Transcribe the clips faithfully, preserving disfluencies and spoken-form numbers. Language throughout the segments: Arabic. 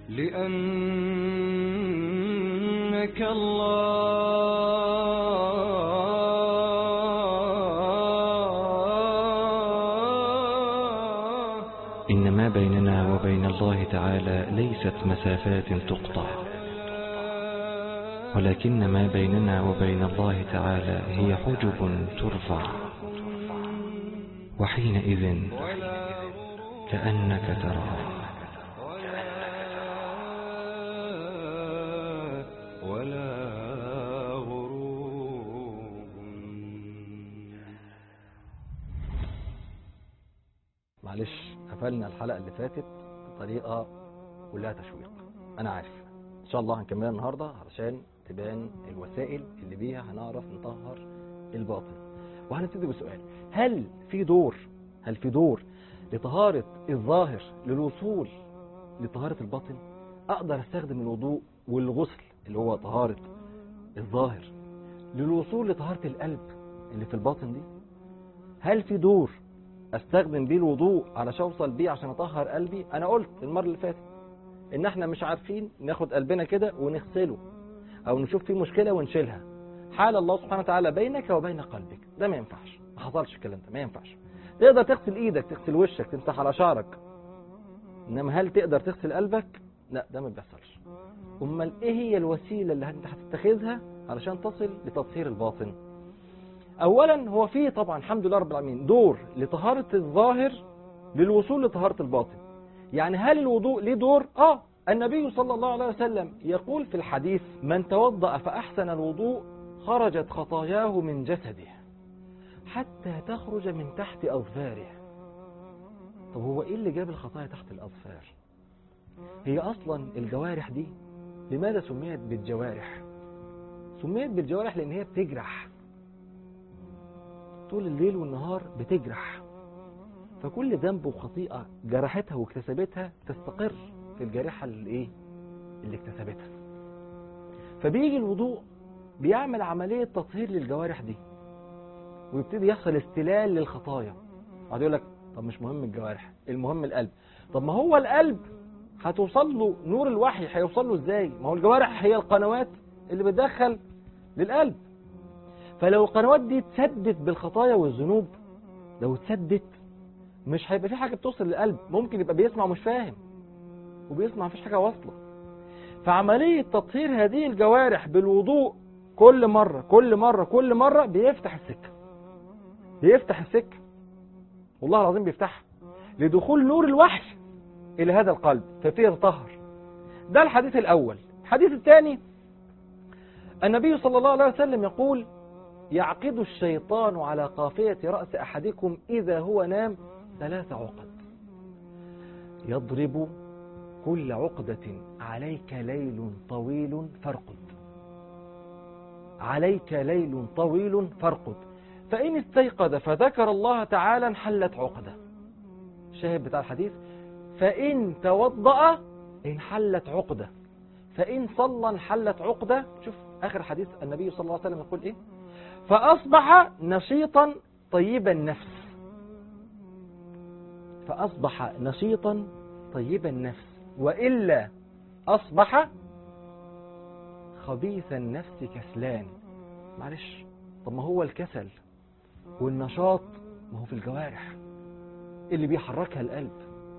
لأنك الله. إن ما بيننا وبين الله تعالى ليست مسافات تقطع، ولكن ما بيننا وبين الله تعالى هي حجب ترفع، وحينئذ كأنك تراه. ولا غروب. معلش قفلنا الحلقة اللي فاتت بطريقة كلها تشويق، أنا عارف. إن شاء الله هنكملها النهاردة علشان تبان الوسائل اللي بيها هنعرف نطهر الباطن. وهنبتدي بسؤال: هل في دور هل في دور لطهارة الظاهر للوصول لطهارة الباطن؟ أقدر أستخدم الوضوء والغسل اللي هو طهارة الظاهر للوصول لطهارة القلب اللي في الباطن دي؟ هل في دور استخدم بيه الوضوء علشان اوصل بيه عشان اطهر قلبي؟ انا قلت المره اللي فاتت ان احنا مش عارفين ناخد قلبنا كده ونغسله، او نشوف فيه مشكله ونشيلها. حال الله سبحانه وتعالى بينك وبين قلبك، ده ما ينفعش، ما حصلش الكلام ده، ما ينفعش. تقدر تغسل ايدك، تغسل وشك، تمسح على شعرك، انما هل تقدر تغسل قلبك؟ لا، ده ما بيحصلش. امال ايه هي الوسيله اللي انت هتتخذها علشان تصل لتطهير الباطن؟ اولا هو فيه طبعا الحمد لله رب العالمين دور لطهارة الظاهر للوصول لطهارة الباطن. يعني هل الوضوء ليه دور؟ اه النبي صلى الله عليه وسلم يقول في الحديث: من توضأ فأحسن الوضوء خرجت خطاياه من جسده حتى تخرج من تحت أظفاره. طب هو ايه اللي جاب الخطايا تحت الأظفار؟ هي اصلا الجوارح دي لماذا سميت بالجوارح؟ سميت بالجوارح لان هي بتجرح طول الليل والنهار، بتجرح. فكل ذنب وخطيئة جرحتها واكتسبتها تستقر في الجارحة اللي ايه اللي اكتسبتها. فبيجي الوضوء بيعمل عملية تطهير للجوارح دي، ويبتدي يحصل استلال للخطايا. بعد يقول لك طب مش مهم الجوارح، المهم القلب. طب ما هو القلب هتوصل له نور الوحي، هيوصل له ازاي؟ ما هو الجوارح هي القنوات اللي بتدخل للقلب. فلو القنوات دي اتسدت بالخطايا والذنوب، لو اتسدت مش هيبقى في حاجة بتوصل للقلب. ممكن يبقى بيسمع مش فاهم، وبيسمع مفيش حاجة واصلة. فعملية تطهير هذه الجوارح بالوضوء كل مرة كل مرة كل مرة بيفتح السكة بيفتح السكة والله العظيم بيفتحها لدخول نور الوحي إلى هذا القلب، فيبتدي يتطهر. ده الحديث الأول. الحديث الثاني: النبي صلى الله عليه وسلم يقول: يعقد الشيطان على قافية رأس أحدكم إذا هو نام ثلاث عقد، يضرب كل عقدة عليك ليل طويل فارقد، عليك ليل طويل فارقد، فإن استيقظ فذكر الله تعالى انحلت عقدة. الشاهد بتاع الحديث: فإن توضأ انحلت عقدة، فإن صلى انحلت عقدة. شوف آخر حديث النبي صلى الله عليه وسلم يقول إيه: فأصبح نشيطا طيب النفس، فأصبح نشيطا طيب النفس، وإلا أصبح خبيث النفس كسلان. معلش، طب ما هو الكسل والنشاط ما هو في الجوارح اللي بيحركها القلب.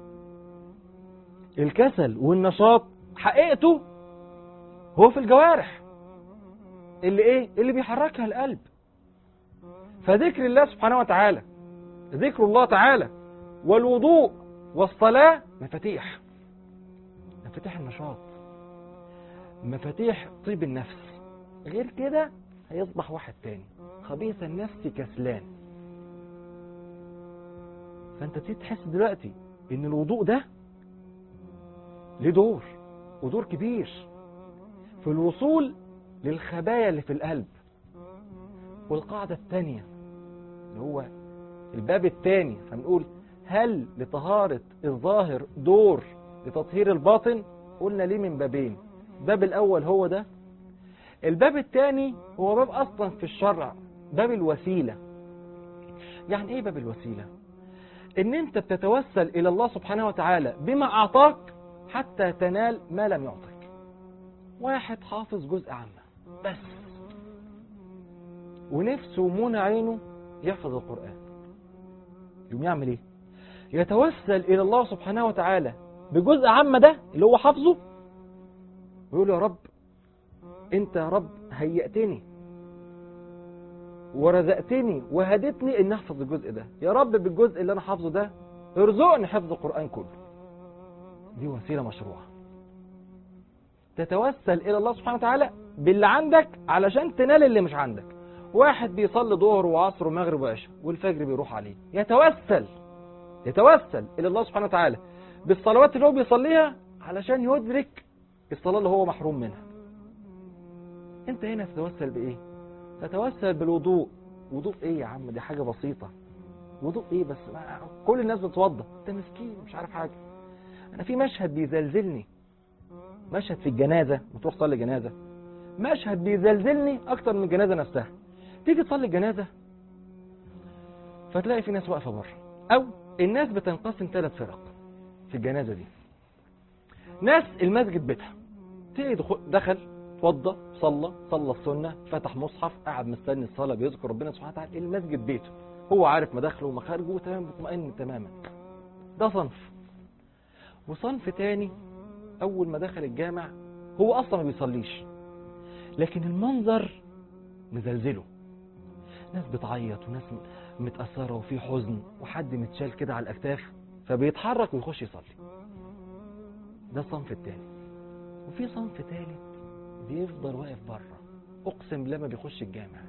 الكسل والنشاط حقيقته هو في الجوارح اللي ايه اللي بيحركها القلب. فذكر الله سبحانه وتعالى، ذكر الله تعالى والوضوء والصلاة مفاتيح مفاتيح النشاط، مفاتيح طيب النفس. غير كده هيصبح واحد تاني خبيث النفس كسلان. فانت تحس دلوقتي ان الوضوء ده ليه دور ودور كبير في الوصول للخبايا اللي في القلب. والقاعدة الثانية اللي هو الباب الثاني، فنقول: هل لطهارة الظاهر دور لتطهير الباطن؟ قلنا ليه من بابين. الباب الأول هو ده. الباب الثاني هو باب أصلا في الشرع، باب الوسيلة. يعني إيه باب الوسيلة؟ إن أنت بتتوسل إلى الله سبحانه وتعالى بما أعطاك حتى تنال ما لم يعطك. واحد حافظ جزء عامة بس، ونفسه ومنى عينه يحفظ القرآن، يقوم يعمل ايه؟ يتوسل الى الله سبحانه وتعالى بجزء عامة ده اللي هو حافظه، ويقول يا رب انت يا رب هيأتني ورزقتني وهدتني ان احفظ الجزء ده، يا رب بالجزء اللي انا حافظه ده ارزقني حفظ القرآن كله. دي وسيلة مشروعة، تتوسل الى الله سبحانه وتعالى باللي عندك علشان تنال اللي مش عندك. واحد بيصلي ظهر وعصر ومغرب وعشاء والفجر بيروح عليه، يتوسل يتوسل الى الله سبحانه وتعالى بالصلوات اللي هو بيصليها علشان يدرك الصلاة اللي هو محروم منها. انت هنا تتوسل بايه؟ تتوسل بالوضوء. وضوء ايه يا عم؟ دي حاجة بسيطة. وضوء ايه بس؟ كل الناس بتتوضى، انت مسكين مش عارف حاجة. انا في مشهد بيزلزلني، مشهد في الجنازة، بتروح تصلي جنازة، مشهد بيزلزلني اكتر من الجنازة نفسها. تيجي تصلي الجنازة فتلاقي في ناس واقفة بره، او الناس بتنقسم ثلاث فرق في الجنازة دي. ناس المسجد بيتها، تلاقي دخل توضى صلى صلى السنة، فتح مصحف، قاعد مستني الصلاة بيذكر ربنا سبحانه وتعالى. المسجد بيته، هو عارف مداخله ومخارجه تمام، مطمئن تماما. ده صنف. وصنف تاني اول ما دخل الجامع هو اصلا ما بيصليش، لكن المنظر مزلزله، ناس بتعيط وناس متأثرة وفي حزن وحد متشال كده على الاكتاف فبيتحرك ويخش يصلي. ده الصنف التاني. وفي صنف تالت بيفضل واقف بره، اقسم لما بيخش الجامع.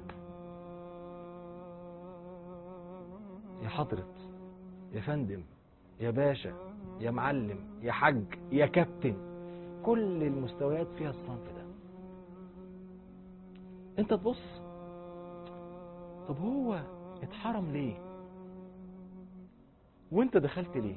يا حضرة، يا فندم، يا باشا، يا معلم، يا حج، يا كابتن، كل المستويات فيها الصنف ده. انت تبص، طب هو اتحرم ليه؟ وانت دخلت ليه؟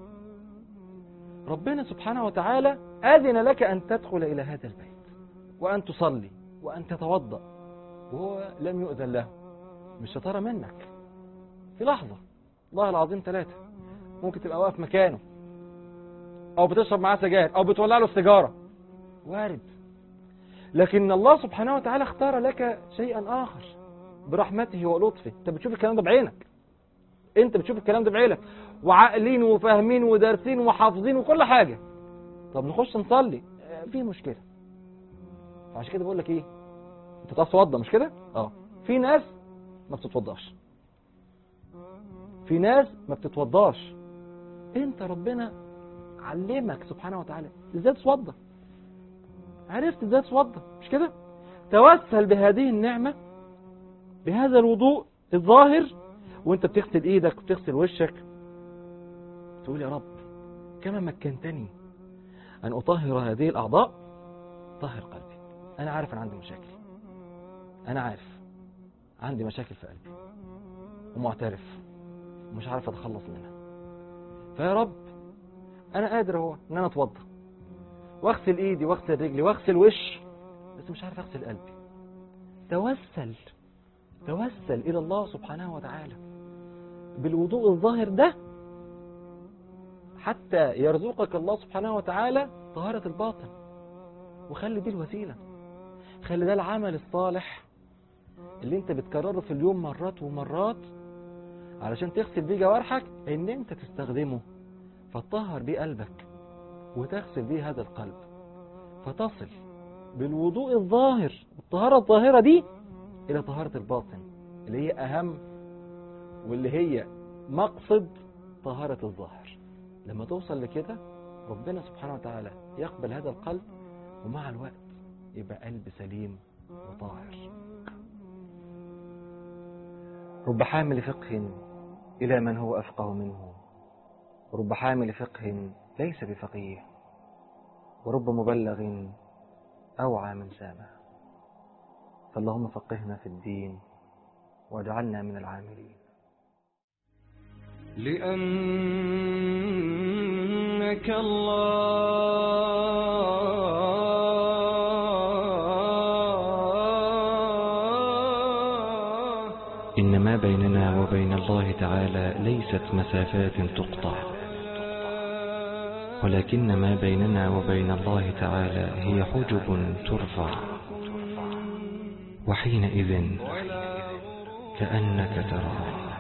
ربنا سبحانه وتعالى أذن لك أن تدخل إلى هذا البيت وأن تصلي وأن تتوضأ، وهو لم يؤذن له. مش شطارة منك. في لحظة الله العظيم ثلاثة ممكن تبقى واقف مكانه، أو بتشرب معاه سجاير، أو بتولع له السيجارة، وارد. لكن الله سبحانه وتعالى اختار لك شيئا آخر برحمته ولطفه. أنت بتشوف الكلام ده بعينك، أنت بتشوف الكلام ده بعينك، وعاقلين وفاهمين ودارسين وحافظين وكل حاجة. طب نخش نصلي، في مشكلة. عشان كده بقول لك ايه، انت تعرف تتوضى مش كده؟ اه. في ناس ما بتتوضاش، في ناس ما بتتوضاش. انت ربنا علمك سبحانه وتعالى ازاي تتوضى، عرفت ازاي تتوضى مش كده؟ توسل بهذه النعمة، بهذا الوضوء الظاهر، وانت بتغسل ايدك وبتغسل وشك، تقول يا رب كما مكنتني ان اطهر هذه الاعضاء طهر قلبي. انا عارف انا عندي مشاكل، انا عارف عندي مشاكل في قلبي ومعترف ومش عارف اتخلص منها، فيا رب انا قادر اهو ان انا اتوضى واغسل ايدي واغسل رجلي واغسل وشي، بس مش عارف اغسل قلبي. توسل توسل الى الله سبحانه وتعالى بالوضوء الظاهر ده حتى يرزقك الله سبحانه وتعالى طهارة الباطن. وخلي دي الوسيلة، خلي ده العمل الصالح اللي انت بتكرره في اليوم مرات ومرات علشان تغسل بيه جوارحك، ان انت تستخدمه فتطهر بيه قلبك وتغسل بيه هذا القلب، فتصل بالوضوء الظاهر والطهارة الظاهرة دي الى طهارة الباطن اللي هي اهم واللي هي مقصد طهارة الظاهر. لما توصل لكده ربنا سبحانه وتعالى يقبل هذا القلب، ومع الوقت يبقى قلب سليم وطاهر. رب حامل فقه إلى من هو أفقه منه، ورب حامل فقه ليس بفقيه، ورب مبلغ أوعى من سامع. فاللهم فقهنا في الدين واجعلنا من العاملين. لأنك الله إن ما بيننا وبين الله تعالى ليست مسافات تقطع، ولكن ما بيننا وبين الله تعالى هي حجب ترفع، وحينئذ كأنك تراه.